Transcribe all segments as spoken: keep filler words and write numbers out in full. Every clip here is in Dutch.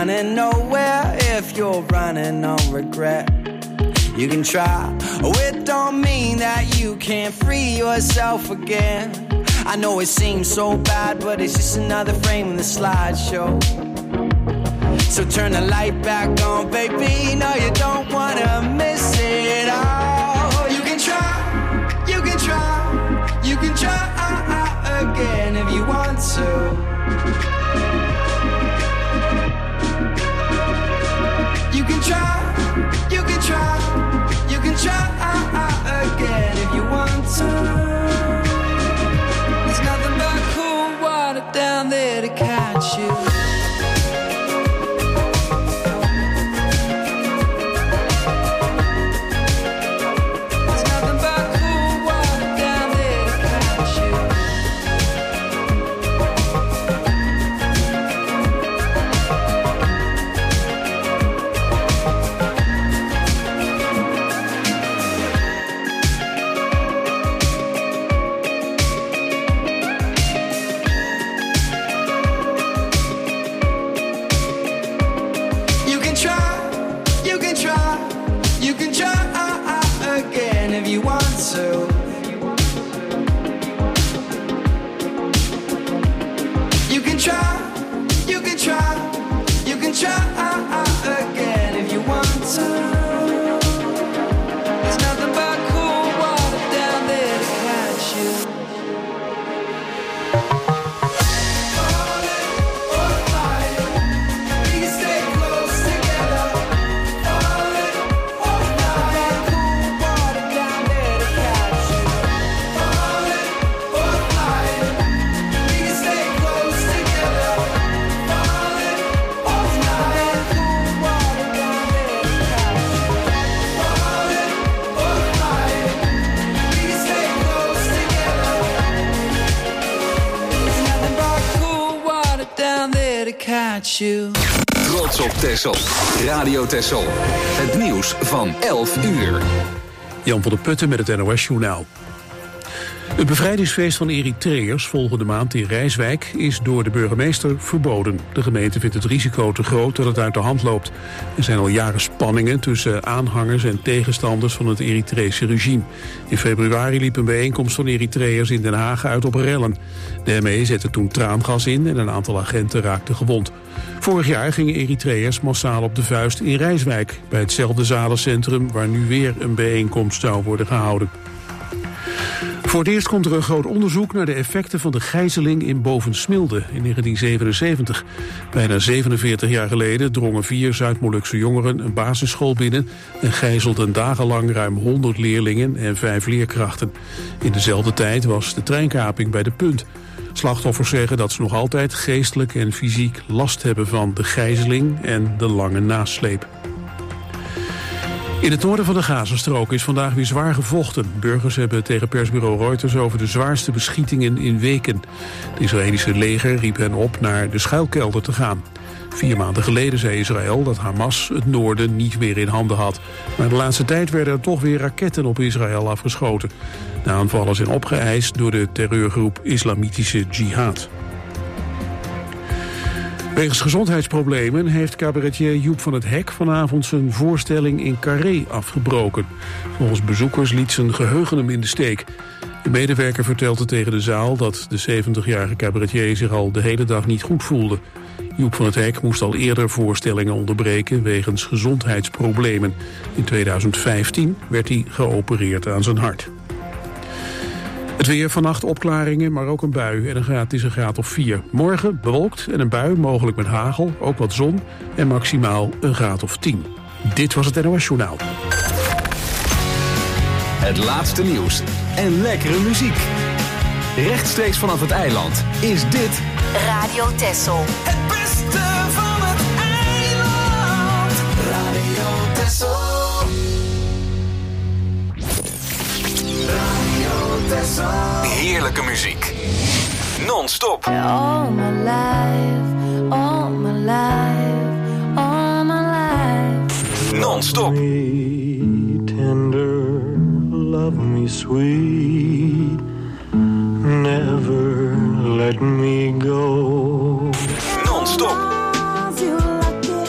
running nowhere if you're running on regret. You can try, oh it don't mean that you can't free yourself again. I know it seems so bad, but it's just another frame in the slideshow. So turn the light back on, baby, no you don't wanna miss it all. You can try, you can try, you can try again if you want to. You can try, you can try, you can try again if you want to. There's nothing but cool water down there to catch you. Trots op Texel. Radio Texel. Het nieuws van elf uur. Jan van der Putten met het N O S-journaal. Het bevrijdingsfeest van Eritreërs volgende maand in Rijswijk is door de burgemeester verboden. De gemeente vindt het risico te groot dat het uit de hand loopt. Er zijn al jaren spanningen tussen aanhangers en tegenstanders van het Eritrese regime. In februari liep een bijeenkomst van Eritreërs in Den Haag uit op rellen. De M E zette toen traangas in en een aantal agenten raakten gewond. Vorig jaar gingen Eritreërs massaal op de vuist in Rijswijk, bij hetzelfde zalencentrum waar nu weer een bijeenkomst zou worden gehouden. Voor het eerst komt er een groot onderzoek naar de effecten van de gijzeling in Bovensmilde in negentien zevenenzeventig. Bijna zevenenveertig jaar geleden drongen vier Zuid-Molukse jongeren een basisschool binnen en gijzelden dagenlang ruim honderd leerlingen en vijf leerkrachten. In dezelfde tijd was de treinkaping bij de Punt. Slachtoffers zeggen dat ze nog altijd geestelijk en fysiek last hebben van de gijzeling en de lange nasleep. In het noorden van de Gazastrook is vandaag weer zwaar gevochten. Burgers hebben tegen persbureau Reuters over de zwaarste beschietingen in weken. Het Israëlische leger riep hen op naar de schuilkelder te gaan. Vier maanden geleden zei Israël dat Hamas het noorden niet meer in handen had. Maar de laatste tijd werden er toch weer raketten op Israël afgeschoten. De aanvallen zijn opgeëist door de terreurgroep Islamitische Jihad. Wegens gezondheidsproblemen heeft cabaretier Joep van het Hek vanavond zijn voorstelling in Carré afgebroken. Volgens bezoekers liet zijn geheugen hem in de steek. De medewerker vertelde tegen de zaal dat de zeventigjarige cabaretier zich al de hele dag niet goed voelde. Joep van het Hek moest al eerder voorstellingen onderbreken wegens gezondheidsproblemen. In tweeduizend vijftien werd hij geopereerd aan zijn hart. Het weer, vannacht opklaringen, maar ook een bui en een graad is een graad of vier. Morgen bewolkt en een bui, mogelijk met hagel, ook wat zon en maximaal een graad of tien. Dit was het N O S-journaal. Het laatste nieuws en lekkere muziek. Rechtstreeks vanaf het eiland is dit Radio Texel. Het beste van het eiland. Radio Texel. Heerlijke muziek. Non-stop. All my life, all my life, all my life. Non-stop. Tender, love me sweet. Never let me go. Non-stop. You like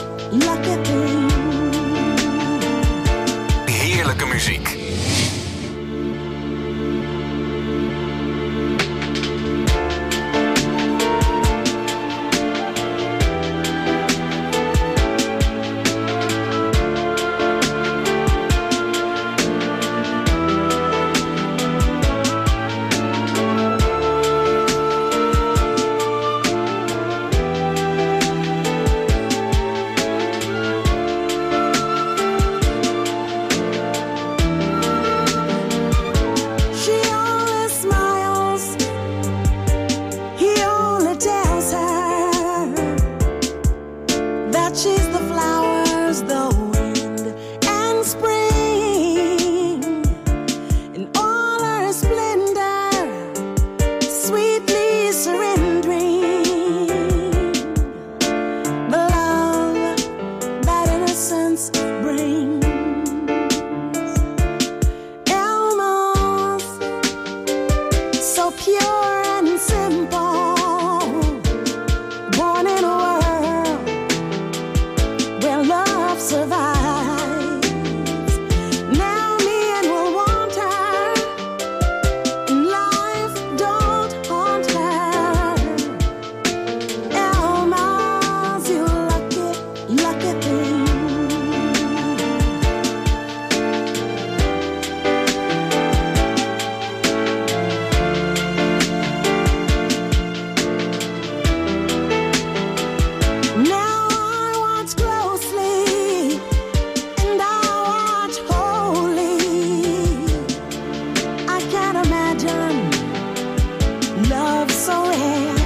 pure and simple, born in a world where love survives. Now me and will want her, and life don't haunt her. Elmas, you lucky, lucky thing. Now I watch closely and I watch wholly. I can't imagine love so rare.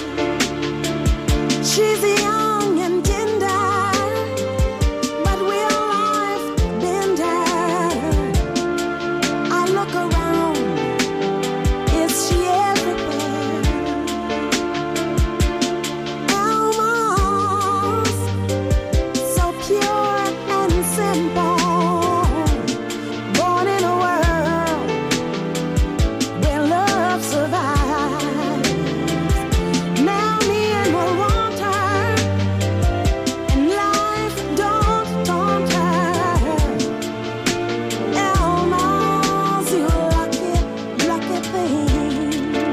She's young and tender, but real life bender. I look around, is she everywhere? Almost so pure and simple, born in a world where love survives. Now me and will want her, and life don't daunt her. Almost you lucky, lucky thing.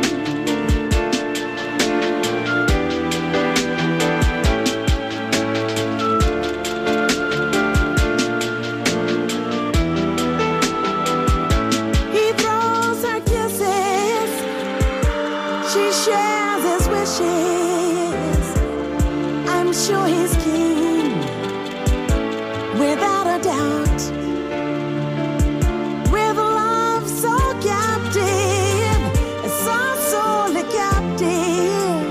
He throws her kisses, she shares his wishes. I'm sure he's keen, without a doubt. With love so captive, so sorely captive.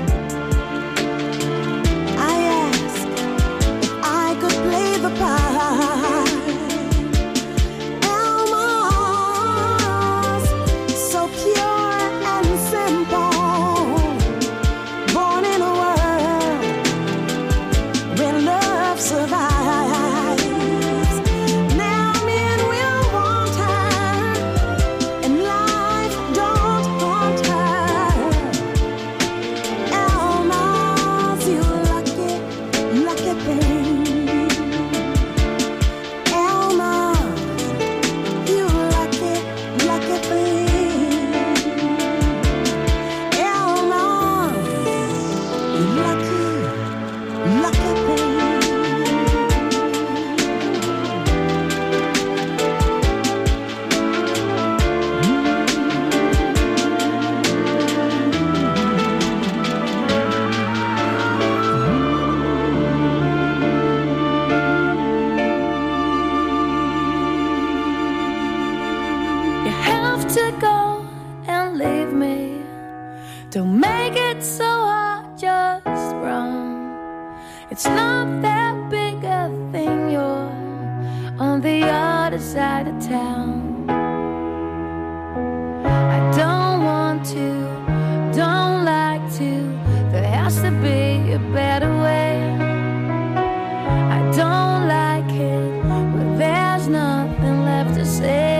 I ask if I could play the part. Elmas, so pure and simple, born in a world where love survives. Now men will want her, and life don't haunt her. Elmas, you lucky, lucky thing. Elmas, you lucky, lucky thing. Elmas, you lucky, lucky thing. You have to go and leave me. Don't make it so hard, just run. It's not that big a thing, you're on the other side of town. I don't want to, don't like to. There has to be a better way. I don't like it, but there's nothing left to say.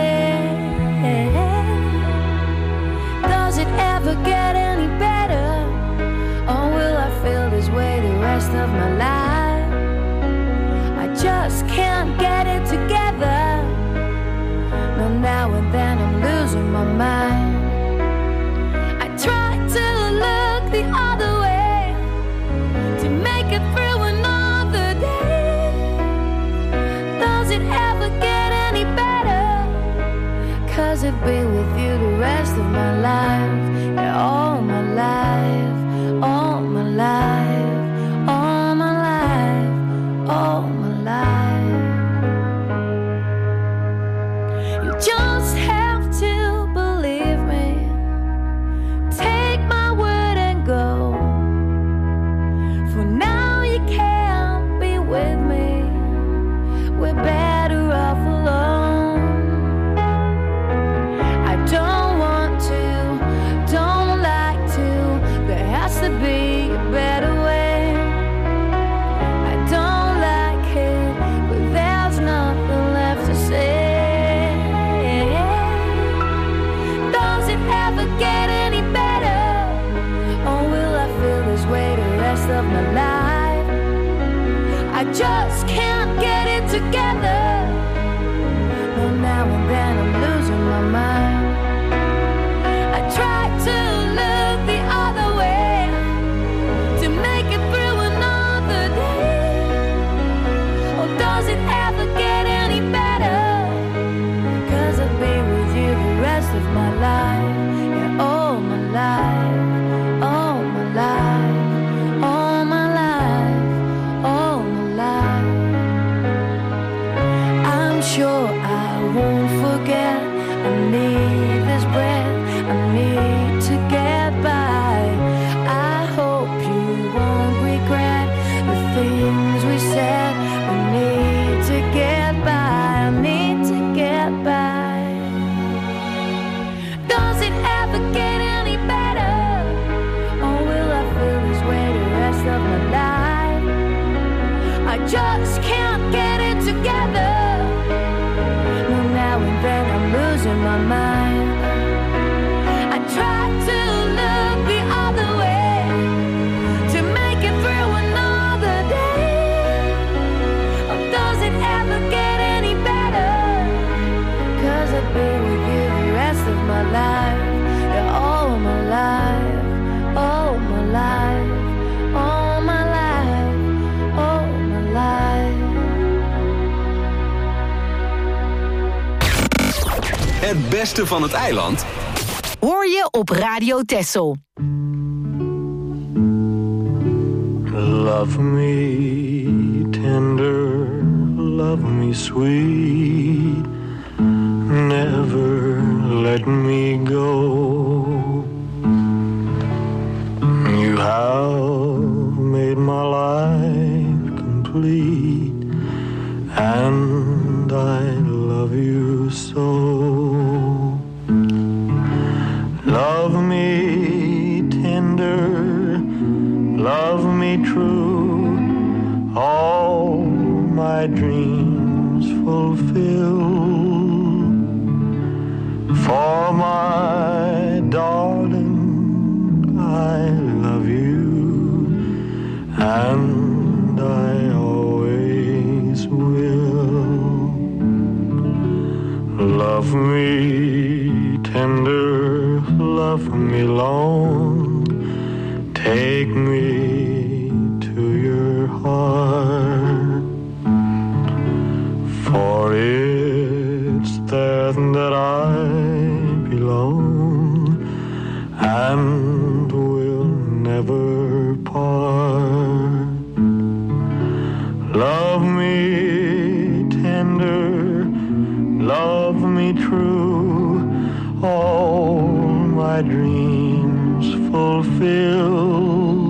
Does it ever get any better? Or will I feel this way the rest of my life? I just can't get it together. No, now and then I'm losing my mind. I try to look the other way to make it through another day. Does it ever get any better? Cause I'd be with you the rest of my life. Yeah, all my life, all my life, all my life, all my life. You just have to believe me. Take my word and go. For now you can't be with me. We're better off alone. I don't want to, don't like to. There has to be a better way. I don't like it, but there's nothing left to say. Does it ever get it? ever get any better? Or will I feel this way the rest of my life? I just can't get it together. No, now and then I'm losing my mind. I try to look the other way to make it through another day. Or does it ever get any better? 'Cause I've been with you the rest of my life. Yeah, all my life, all my life, all my life, all my life. Het beste van het eiland hoor je op Radio Texel. Love me tender, love me sweet, never let me go. You have made my life complete, and I love you so. Love me tender, love me true, all my dreams fulfill. For my darling, I love you, and I always will. Love me tender, love me long, take me to your heart, for it's there that I belong and will never part. Love me tender, love me true, all my dreams fulfill.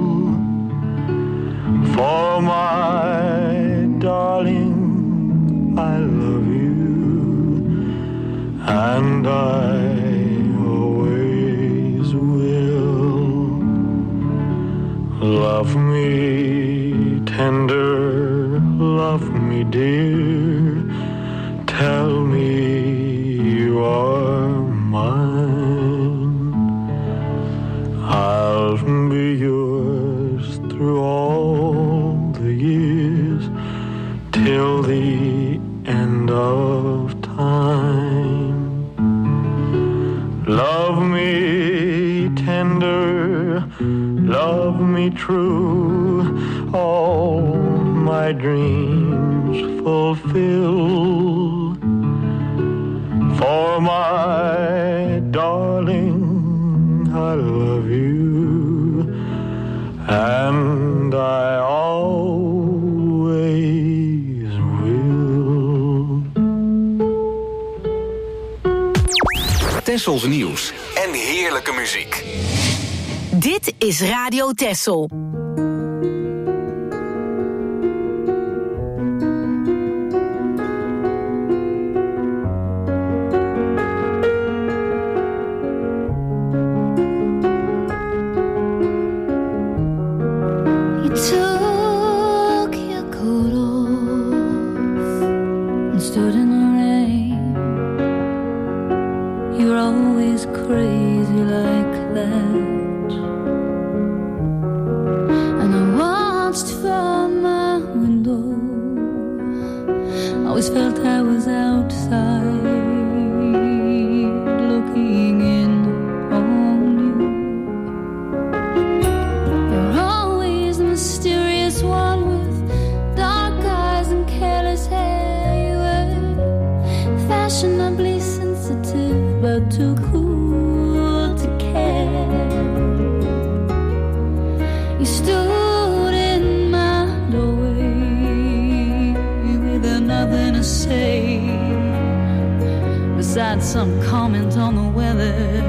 For my darling, I love you, and I always will. Love me tender, love me dear, tell me you are mine. I'll be yours through all the years, till the end of time. Love me tender, love me true, all my dreams fulfill. For my darling, I love you, and I always will. Tessels nieuws en heerlijke muziek. Dit is Radio Texel. Some comment on the weather.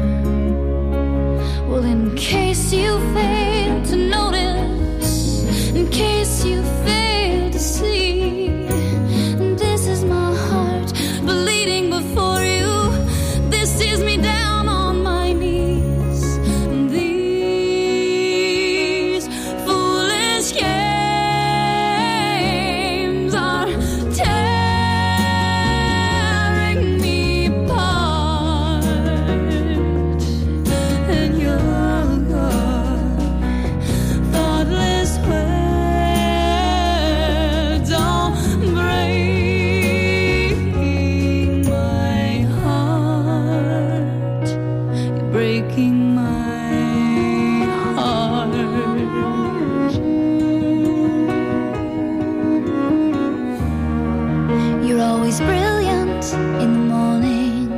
Well, in case you fail to notice, in case you fail to see, this is my heart bleeding before you. This is me down on my knees. breaking my heart. You're always brilliant in the morning,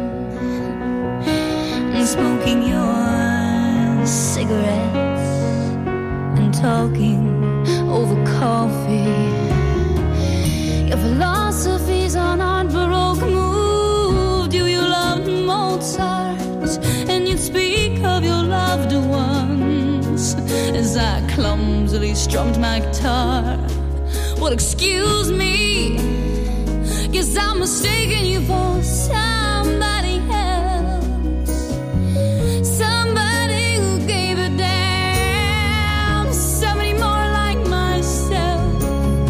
and smoking your cigarettes and talking over coffee. Your philosophy's on art baroque move. Do you love Mozart? And you'd speak of your loved ones as I clumsily strummed my guitar. Well, excuse me, guess I'm mistaken you for somebody else, somebody who gave a damn, somebody more like myself.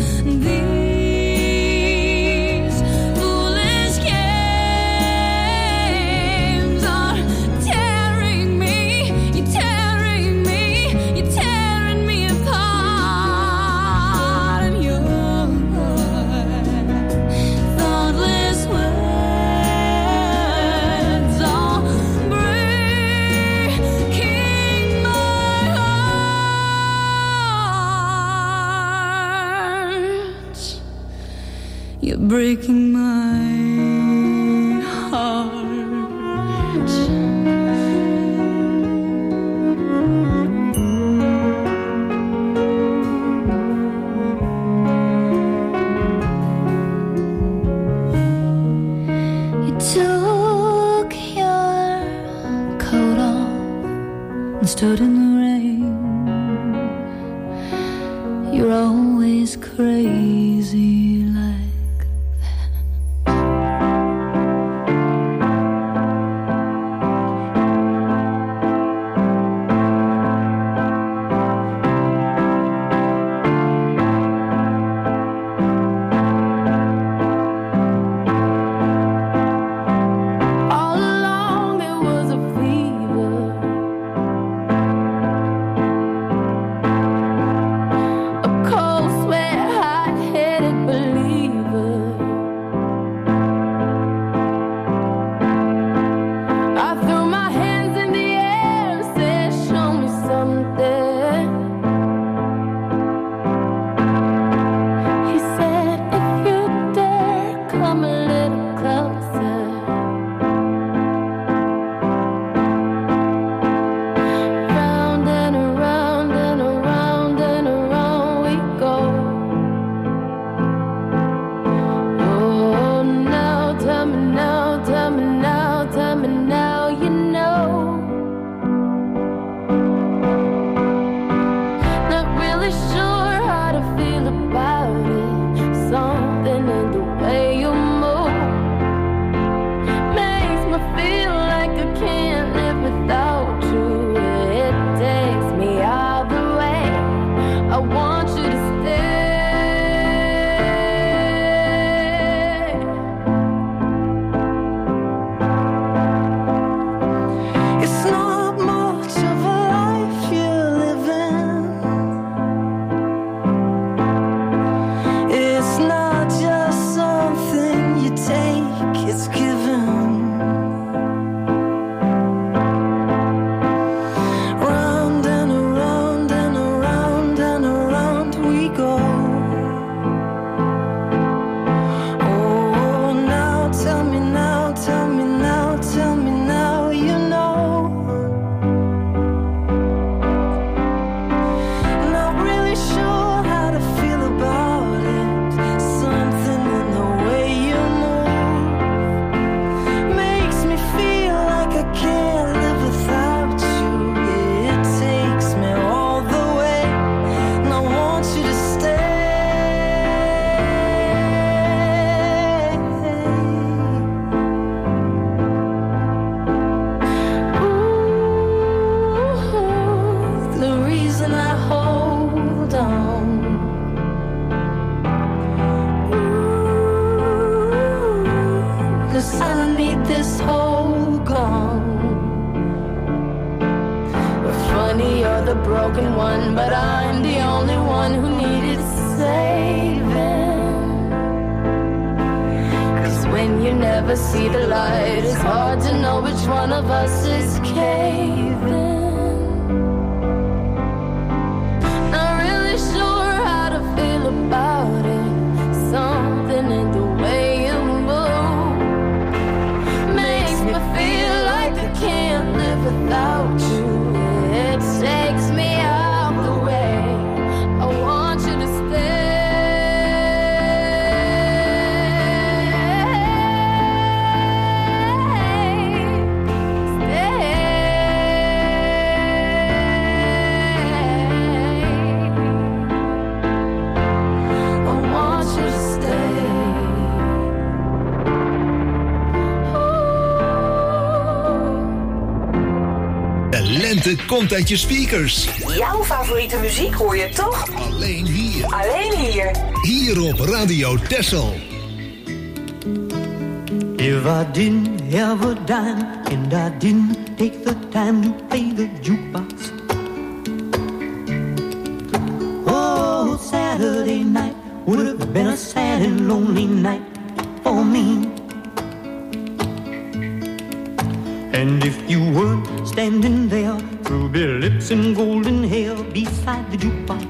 These foolish games are tearing me, you're tearing me, you're tearing me apart. And your thoughtless words are breaking my heart. You're breaking my heart. You took your coat off and stood in the rain. You're always crazy like that. All along there was a fever, a cold sweat, hot-headed believer. I threw my hands in the air and said, show me something. He said, if you dare, come a little closer. Round and around and around and around we go. Oh, now tell me now, tell me now, tell me now, you know. Not really sure how to feel about it. Something in the way you move makes me feel like I can't live without you. It takes me all the way. I want you to stay. It's not much of a life you're living. It's not just something you take, it's given. Round and around and around and around we go. Oh, now tell me now, tell me now, tell me now, you know. Not really sure how to feel about it. Something in the way you move makes me feel like I can't live without you. It takes me all the way, and I want you to stay. Ooh, the reason I hold on. Ooh, 'cause I need this whole gone. Funny, you're the broken one, but I'm the only one who needed saving. 'Cause when when you never see the light. It's hard to know which one of us is caving. Not really sure how to feel about it. Something in the way you move makes me feel like I can't live without you. It takes me out the way. I want you to stay. Lente komt uit je speakers. Jouw favoriete muziek hoor je toch? Alleen hier. Alleen hier. Hier op Radio Texel. If I didn't have a dime and I didn't take the time to play the jukebox, oh, Saturday night would have been a sad and lonely night for me. And if you weren't standing there, ruby lips and golden hair beside the jukebox,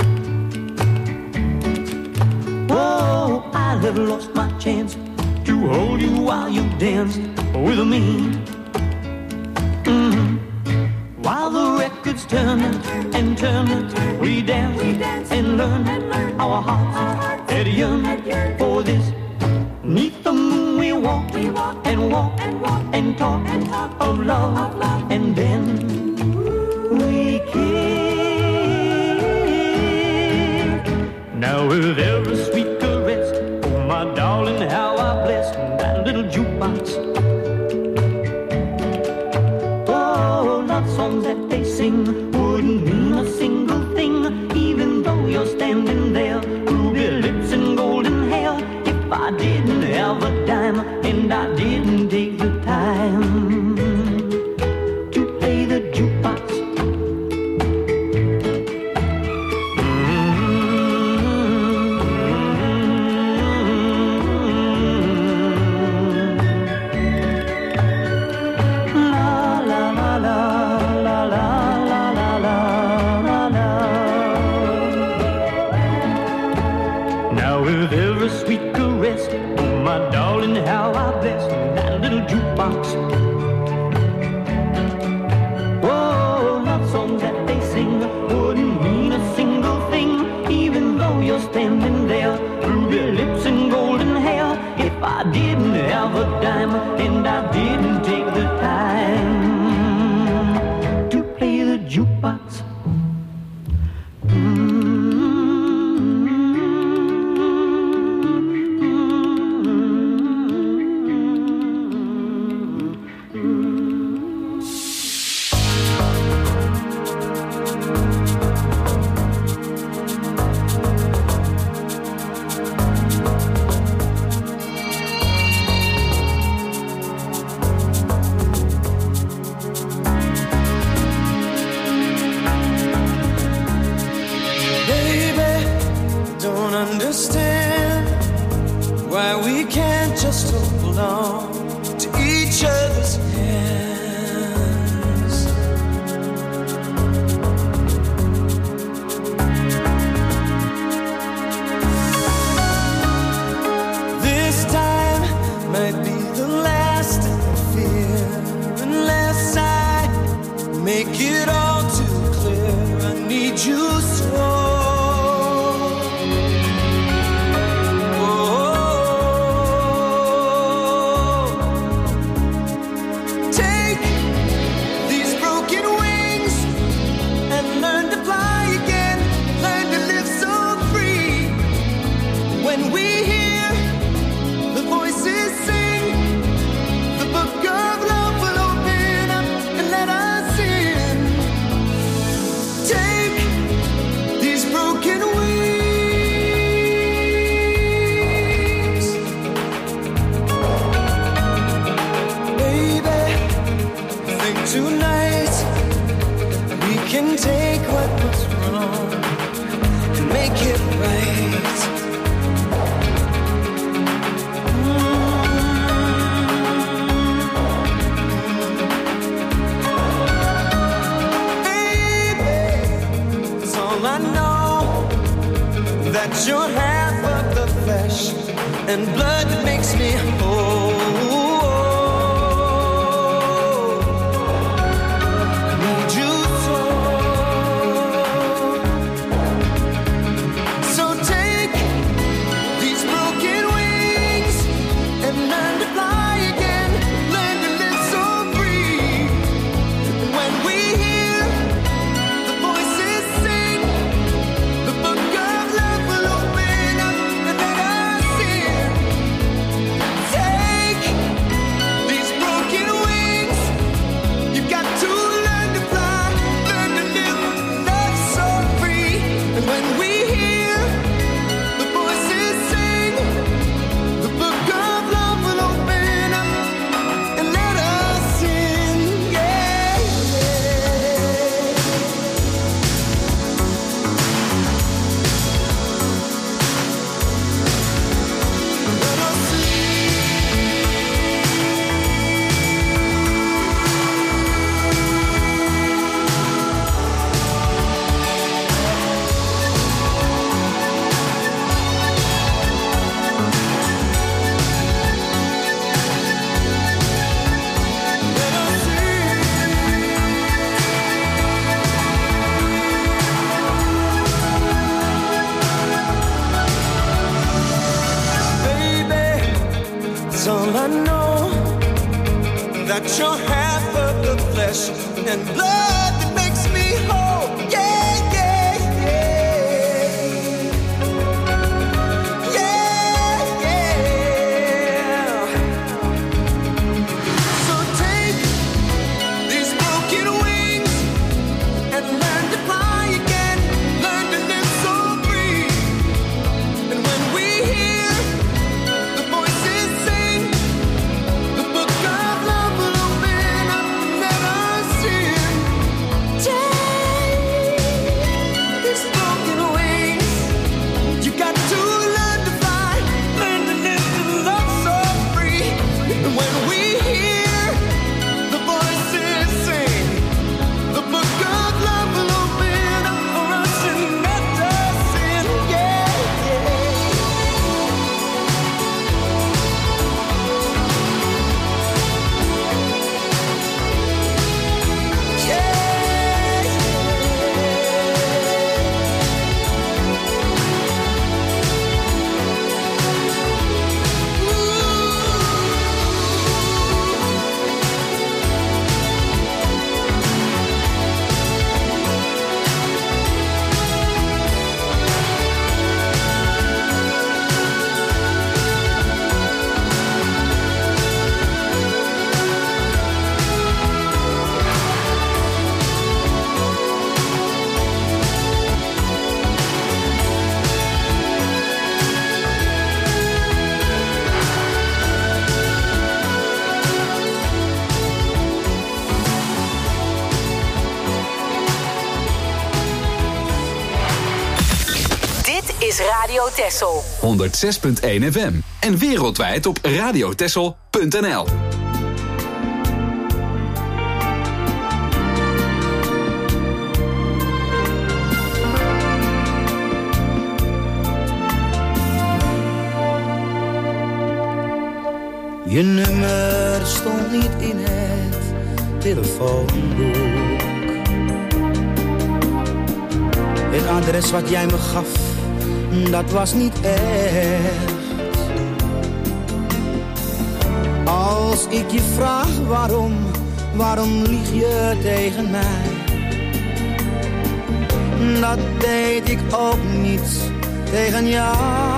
oh, I'd have lost my chance to hold you while you danced with me. Mm-hmm. While the records turned and turned, we danced and learned our hearts had yearned for this. 'Neath the moon we walked and walked and talked of love, and then we kissed. Now with every sweet caress, oh my darling, how I bless that little jukebox. Oh, love songs that they sing wouldn't mean a single thing, even though you're standing there, ruby lips and golden hair. I didn't have a dime and I didn't take the time to play the jukebox. La la la la la la la la la la. Now with every sweet caress, oh my darling, how I bless that little jukebox. Oh, love songs that they sing wouldn't mean a single thing, even though you're standing there, ruby lips and golden hair. If I didn't have a dime and I didn't take the time to play the jukebox. that you're half of the flesh and blood that makes me whole. I need you so. So take these broken wings and learn to fly again. Learn to live so free. When we hear the voices sing, the book of love will open up and let us in. Take these broken wings. You've got to learn to fly, learn to live, love so free. And when we hear the voices sing, the book of love will open up and let us in. Yeah, yeah. Let us it's all I know, that you're half of the flesh and blood that makes me whole. Yeah, yeah, yeah. Yeah, yeah. So take these broken wings and learn to fly again. Learn to live so free. And when we hear the voices sing, the book of love will open up and let us in. Take these broken wings. You got to learn to fly, learn to live and love so free. And when we hear the voices sing, the book of love will open up for us and let us in. Yeah, yeah. Dit is Radio Texel. honderdzes punt één F M en wereldwijd op radiotexel punt n l. Je nummer stond niet in het telefoonboek. Het adres wat jij me gaf, dat was niet echt. Als ik je vraag waarom, waarom lieg je tegen mij? Dat deed ik ook niet tegen jou.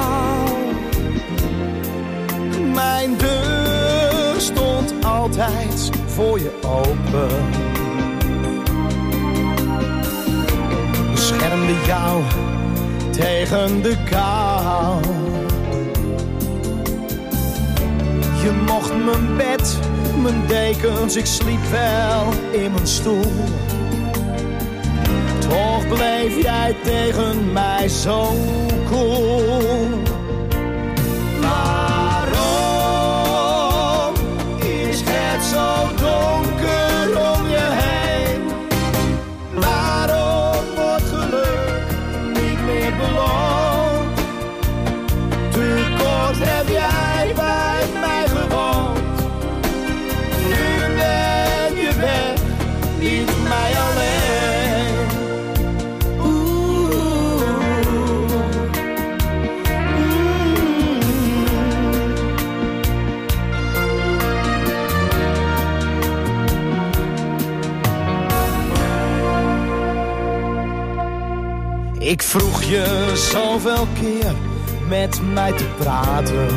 Mijn deur stond altijd voor je open. Beschermde jou tegen de kou. Je mocht mijn bed, mijn dekens, ik sliep wel in mijn stoel. Toch bleef jij tegen mij zo koel. Waarom is het zo donker om je heen? Waarom wordt geluk niet meer beloond? Ik vroeg je zoveel keer met mij te praten,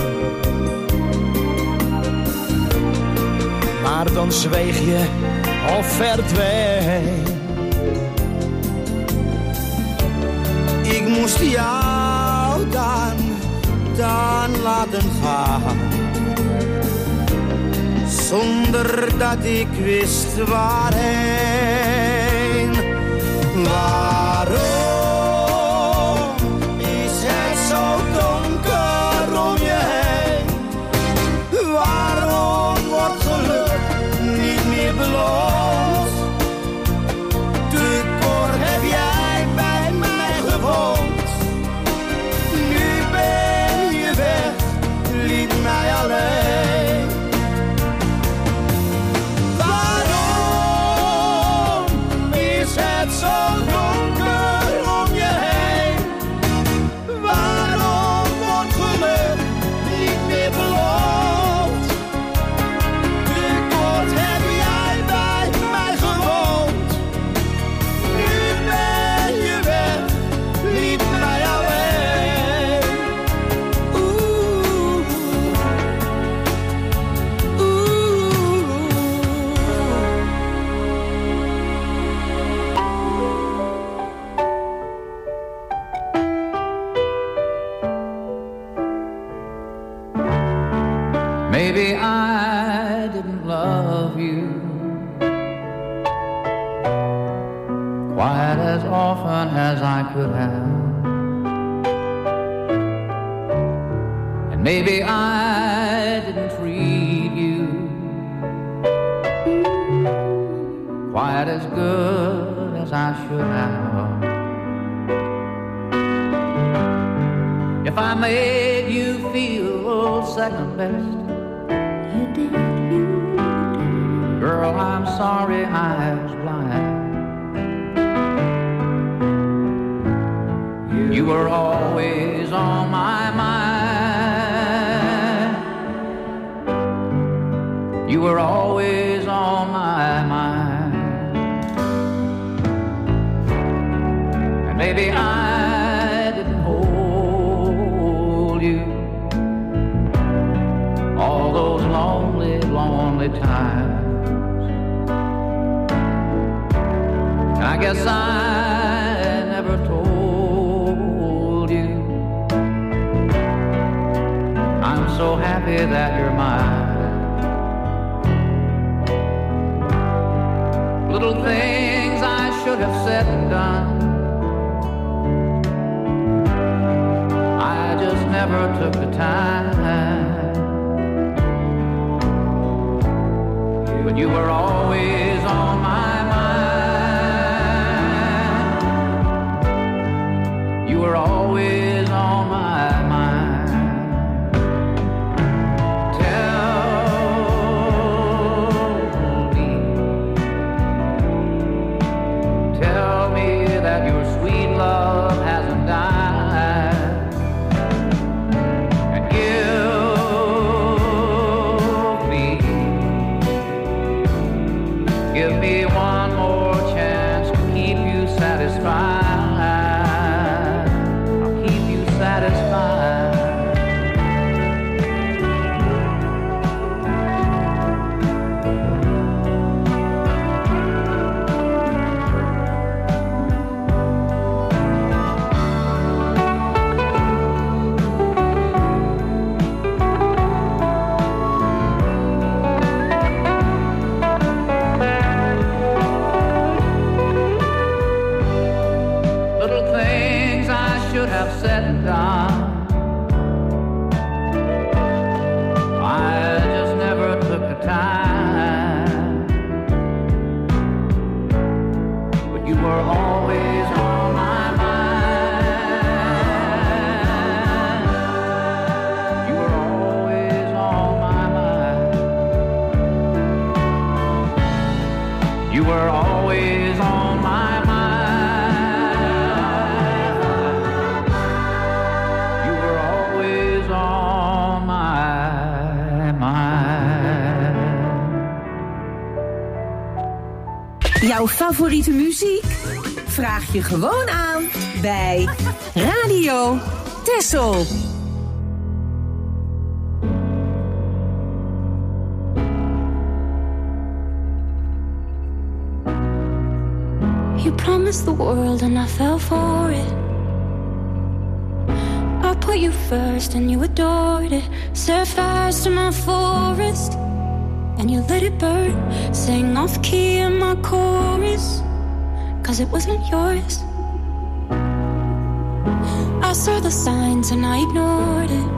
maar dan zweeg je of verdween. Ik moest jou dan, dan laten gaan, zonder dat ik wist waarheen. Waarom is het zo donker om je heen? Waarom wordt geluk niet meer beloond? Te kort heb jij bij mij gewoond. Nu ben je weg, liet mij alleen. Waarom is het zo donker om je heen? Waarom wordt geluk niet meer beloond? Te kort heb jij bij mij gewoond. Nu ben je weg, liet mij alleen. Oeh, Maybe I didn't love you quite as often as I could have, and maybe I didn't treat you quite as good as I should have. If I made you feel second best, You did, you did. girl, I'm sorry I was blind. You were always on my mind. You were always on my mind. And maybe I didn't hold you all those lonely, lonely times. And I guess I never told you I'm so happy that you're mine. Little things I should have said and done, I just never took the time. But you were always on my mind. You were always on my mind. Tell me, tell me that your sweet love hasn't died, and give me, give me one more chance to keep you satisfied. I'll keep you satisfied. Little things I should have said and done, I just never took the time. But you were always on my mind. You were always on my mind. You were always on my mind. You were always on my mind. Jouw Jouw favoriete muziek? Vraag je gewoon aan bij Radio Texel. You promised the world and I fell for it. I put you first and you adored it. Set fires to my forest and you let it burn. Sang off key in my chorus, cause it wasn't yours. I saw the signs and I ignored it.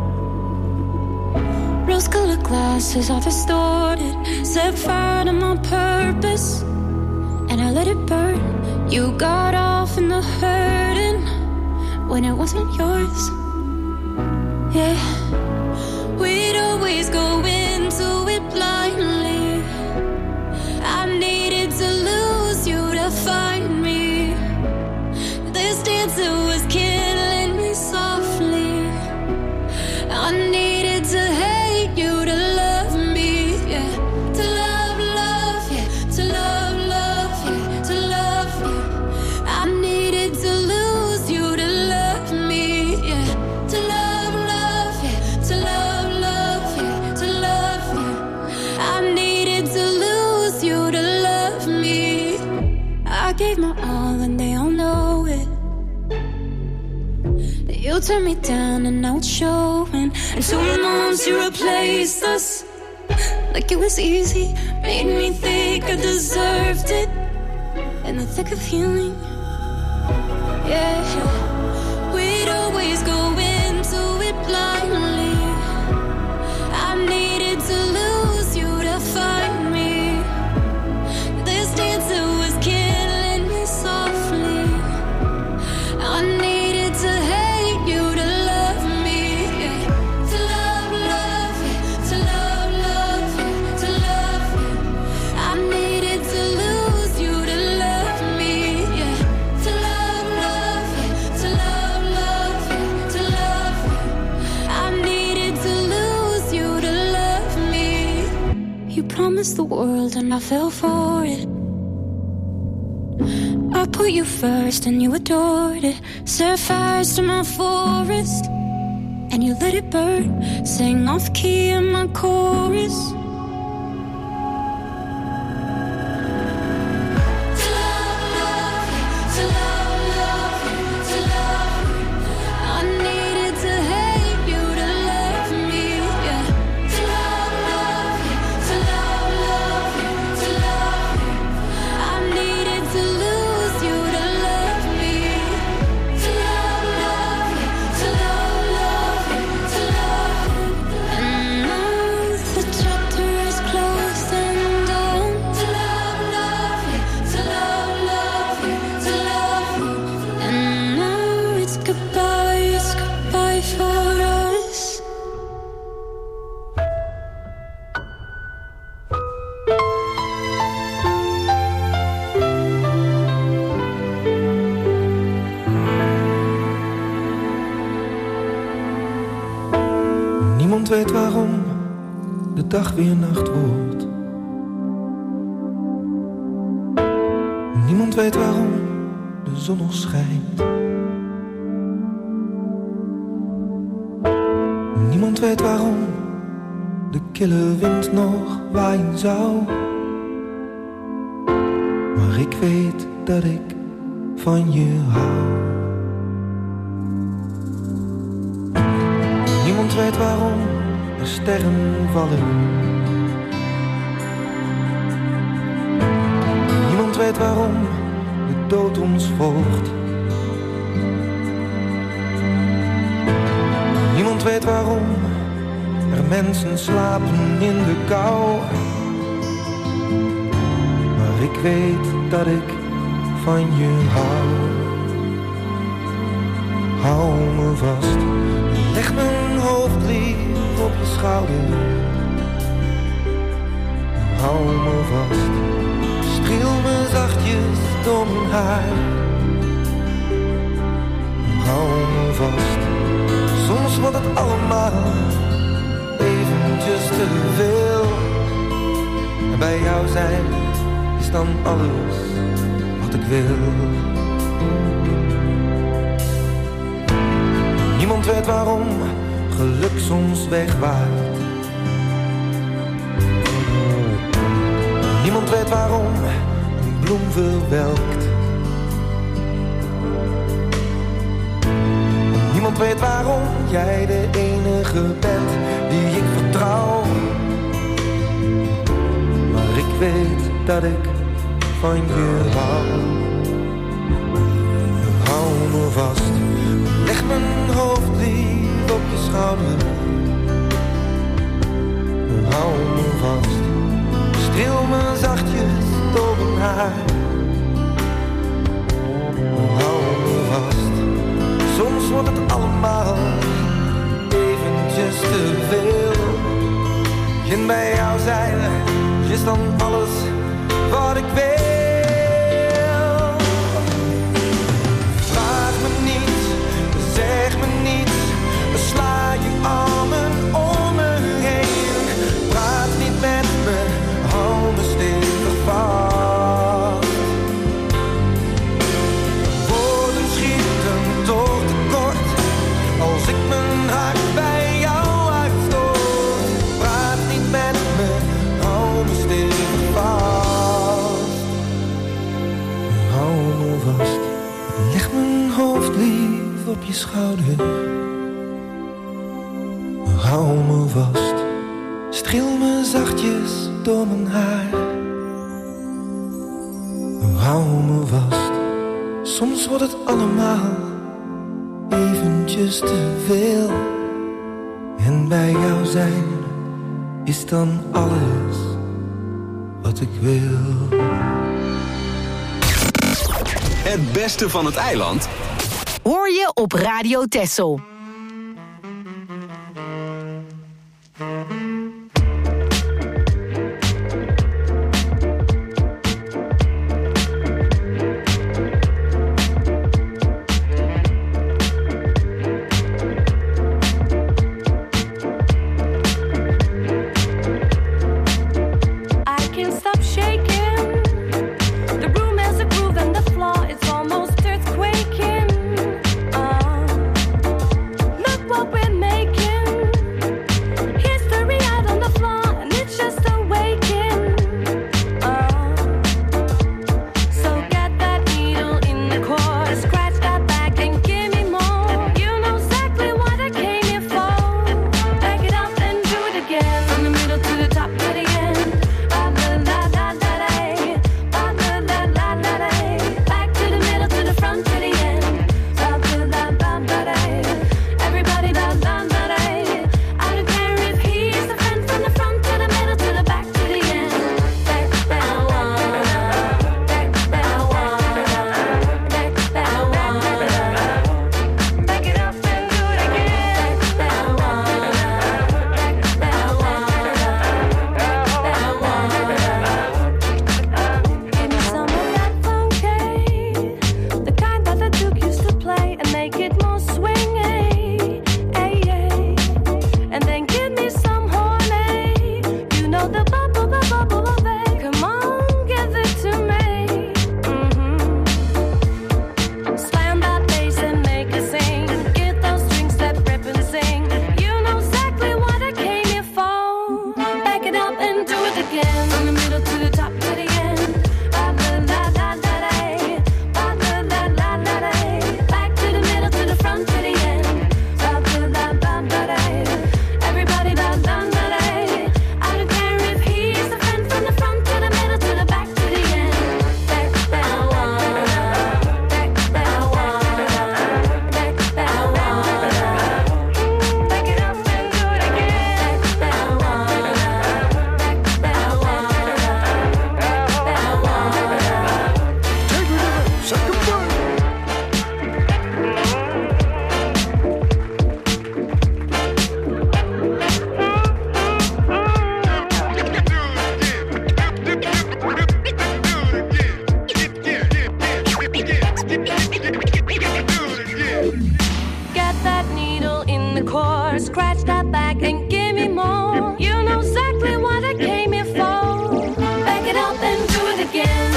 Rose-colored glasses are distorted. Set fire to my purpose and I let it burn. You got off in the hurting when it wasn't yours. Yeah, we'd always go into it blindly. I needed to lose you to find me. This dancer was killing me softly. I needed to hate you to love me, yeah. To love, love, yeah. To love, love, yeah. To love, yeah. I needed to lose you to love me, yeah. To love, love, yeah. To love, love, yeah. To love, yeah. I needed to lose you to love me. I gave my all and they all know it. You turned me down and now it's showing. And two months you replaced us like it was easy. Made me think I deserved it in the thick of healing. Yeah, we'd always go into it blindly. I needed to lose you to find me. This dancer was killing me softly. I needed to hate you to love me, yeah. To love, love, yeah. To love, love, yeah. To love, yeah. I needed to lose you to love me, yeah. To love, love, yeah. To love, love, yeah. To love, yeah. I needed to lose you to love me. You promised the world and I fell for it. I put you first and you adored it. Set fires to my forest and you let it burn. Sang off key in my chorus. Niemand weet waarom de dag weer nacht wordt. Niemand weet waarom de zon nog schijnt. Niemand weet waarom de kille wind nog waaien zou. Maar ik weet dat ik van je hou. Niemand weet waarom er sterren vallen. Niemand weet waarom de dood ons volgt. Niemand weet waarom er mensen slapen in de kou. Maar ik weet dat ik van je hou. Hou me vast. Leg mijn hoofd lief op je schouder. Hou me vast. Streel me zachtjes door mijn haar. Hou me vast. Soms wordt het allemaal eventjes te veel. En bij jou zijn is dan alles wat ik wil. Niemand weet waarom geluk soms wegwaait. Niemand weet waarom een bloem verwelkt. Niemand weet waarom jij de enige bent die ik vertrouw. Maar ik weet dat ik van je hou. Hou me vast, leg mijn hoofd lief op je schouder. Hou me vast, streel me zachtjes door mijn haar. Hou me vast, soms wordt het allemaal eventjes te veel. En bij jou zijn is dan alles wat ik wil. Vraag me niets, zeg me niets, sla je armen om me heen. Praat niet met me, hou me stevig vast. Woorden schieten toch tekort als ik mijn hart bij jou uitstoot. Praat niet met me, hou me stevig vast. Hou me vast, leg mijn hoofd lief op je schouder. Hou me vast, streel me zachtjes door mijn haar. Hou me vast, soms wordt het allemaal eventjes te veel. En bij jou zijn is dan alles wat ik wil. Het beste van het eiland hoor je op Radio Texel. Again.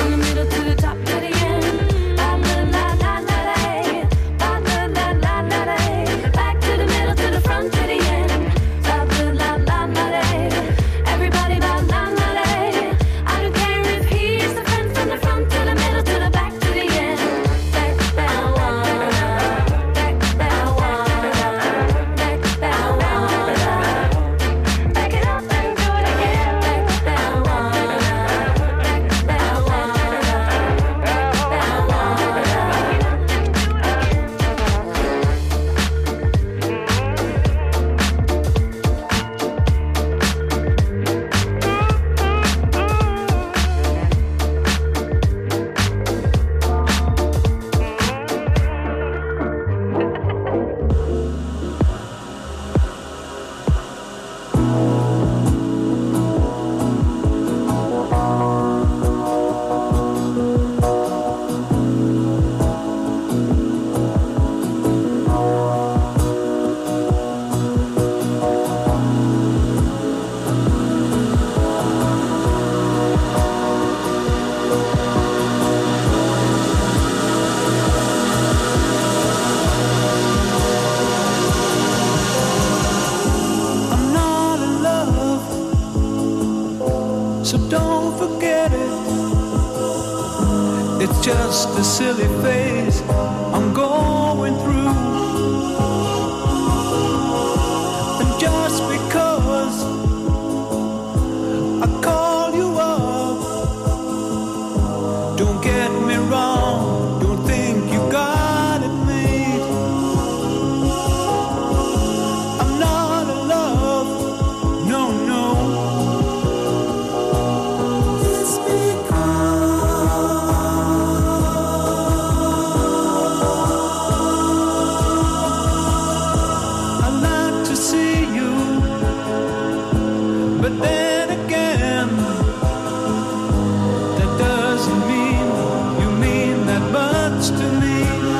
just a silly phase I'm going through. And just because I call you up, don't get me wrong, don't think you got it made. I'm not in love, no, no. It's I like to see you, but then again, that doesn't mean you mean that much to me.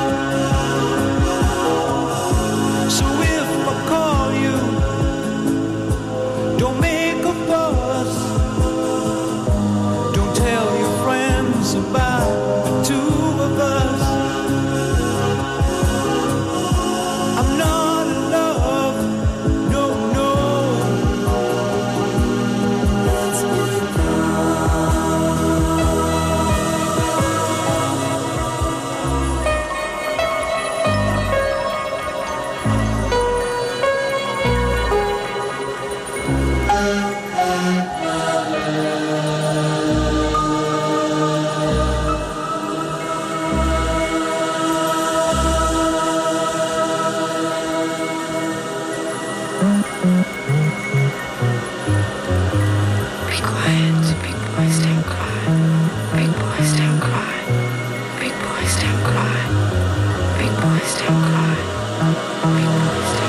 So if I call you, don't make a fuss, don't tell your friends about the two of us. I'm not in love, no, no. Let's be Be quiet, big boys don't cry. Big boys don't cry. Big boys don't cry. Big boys don't cry. Big boys don't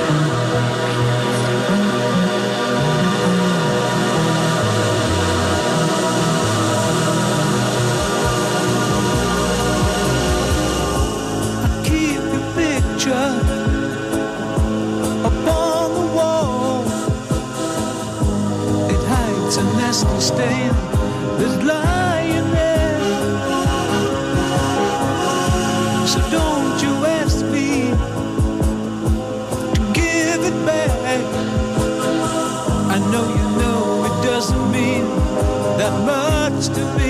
I keep your picture upon the wall. It hides a nasty stain that's lying there. So don't you ask me to give it back. I know you know it doesn't mean that much to me.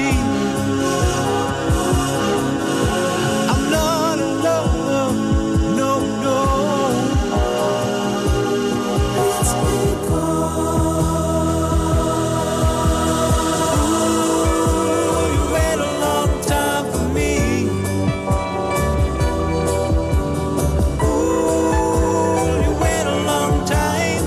I'm not in love, no, no. It's Ooh, you wait a long time for me. Ooh, you wait a long time.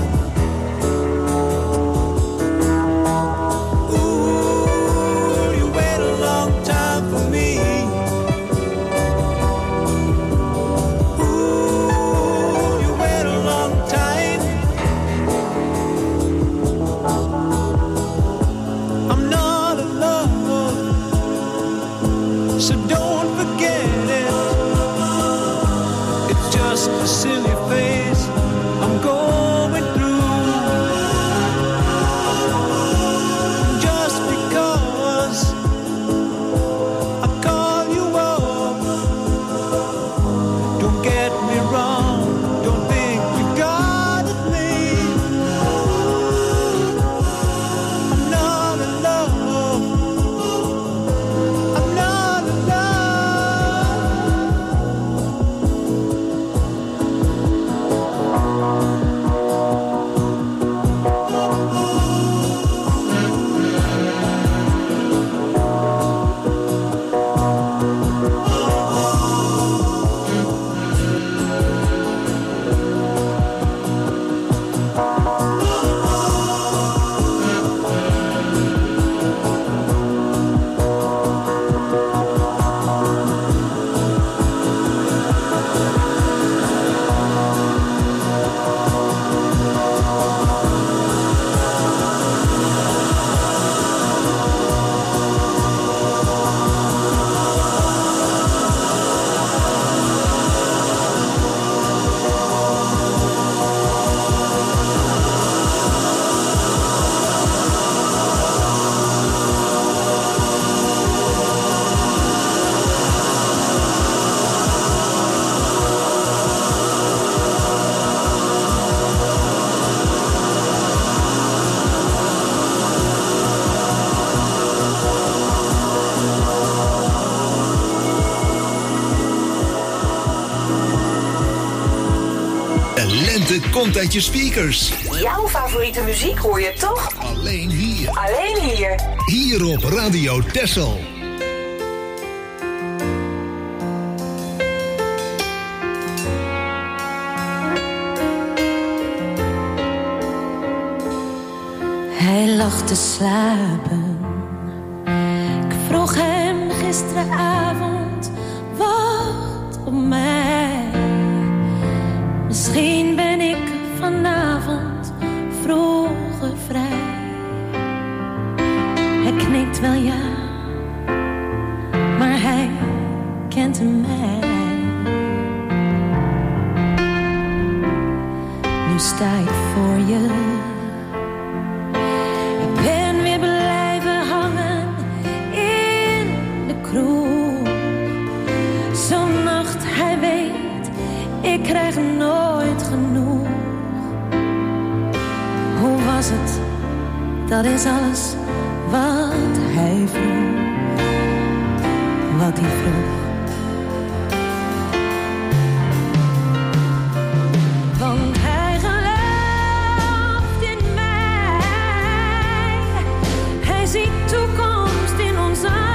Ooh, you wait a long time for me. Ooh, you wait a long time. I'm not in love, so don't forget it. It's just a silly phase I'm going through. Just because I call you up, don't get me wrong, don't think you got it made. I'm not in love, I'm not in love. komt uit je speakers. Jouw favoriete muziek hoor je toch? Alleen hier. Alleen hier. Hier op Radio Texel. Hij lag te slapen. Ik vroeg hem gisteravond, wacht op mij. Misschien ben ik vanavond vroeger vrij. Hij knikt wel ja, maar hij kent mij. Nu sta ik voor je. Ik ben weer blijven hangen in de kroeg. Zo'n nacht, hij weet, ik krijg nooit genoeg. Hoe was het? Dat is alles wat hij vroeg. Wat hij vroeg. Want hij gelooft in mij. Hij ziet toekomst in ons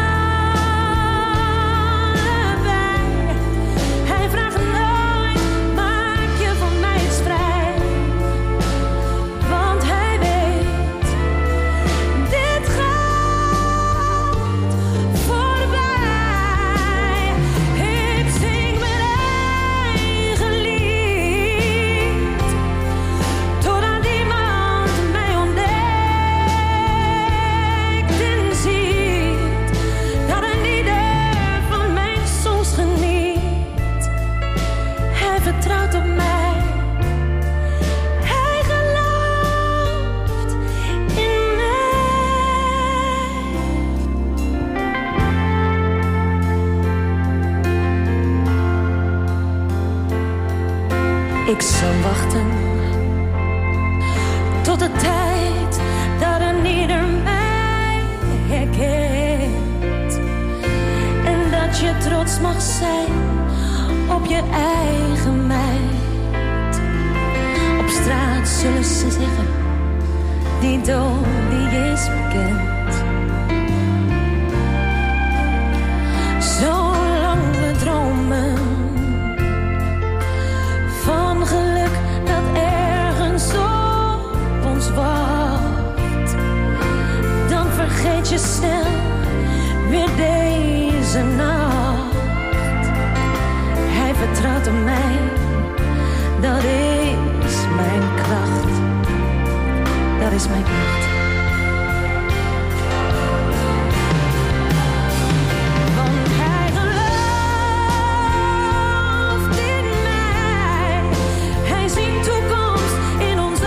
allebei. Hij vraagt nooit, maak je van mij eens vrij. Want hij weet, dit gaat voorbij. Ik zing mijn eigen lied, totdat iemand mij ontdekt en ziet dat een ieder van mijn songs geniet. Hij vertrouwt op mij. Hij gelooft in mij. Ik zal wachten tot de tijd dat een ieder mij herkent. En dat je trots mag zijn op je eigen meid. Op straat zullen ze zeggen, die dood die is bekend. Zolang we dromen van geluk dat ergens op ons wacht, dan vergeet je snel weer deze nacht. Hij vertrouwt op mij, dat is mijn kracht. Dat is mijn kracht. Want hij gelooft in mij. Hij ziet toekomst in ons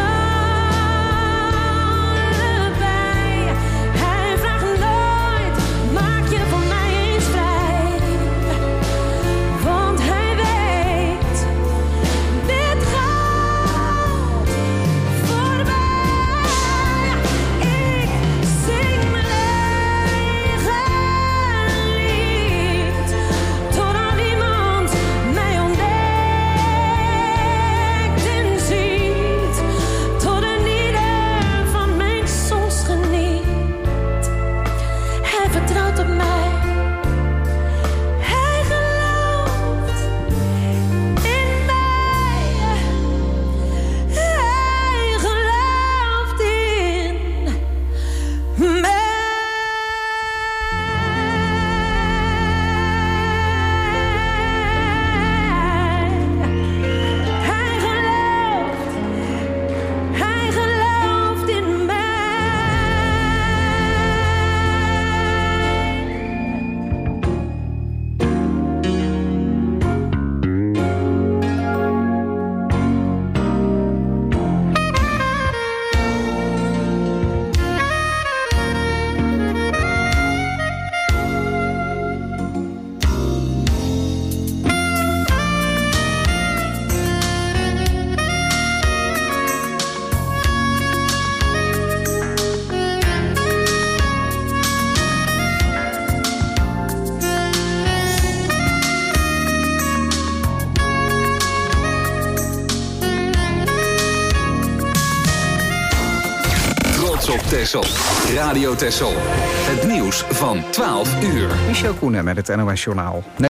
allebei. Hij vraagt nooit, maak je van mij eens vrij. Want hij weet, dit gaat voorbij. Texel. Radio Texel. Het nieuws van twaalf uur. Michel Koenen met het N O S Journaal.